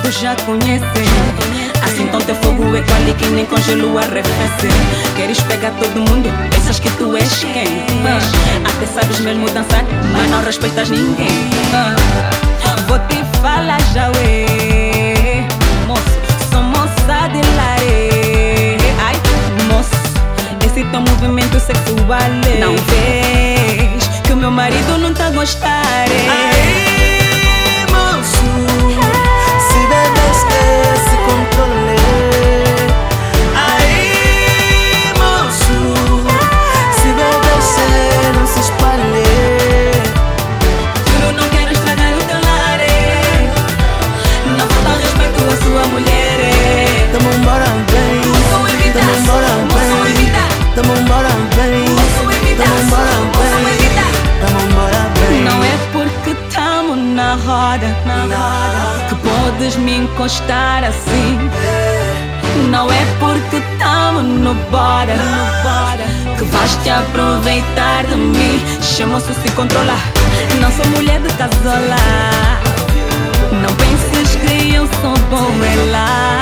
todos já conhecem. Assim então teu fogo é quali que nem congelo arrefece. Queres pegar todo mundo, pensas que tu és quem? Até sabes mesmo dançar, mas não respeitas ninguém. Vou te falar já, ué. Moço, sou moça de lare. Ai, moço, esse teu movimento sexual é. Não vês que o meu marido não tá a gostar. Aí, moço, se bebes esse controle. Aí, moço, se bebes não se espalhe. Juro, não quero estragar o teu lar. Não falta respeito à sua mulher. Tamo embora bem, tamo embora bem, tamo embora bem, tamo embora bem, tamo embora bem. Não é porque tamo na roda que podes me encostar assim. Não é porque tamo no bora que vais te aproveitar de mim. Chama-se se controlar. Não sou mulher de casola. Não penses que eu sou bom lá.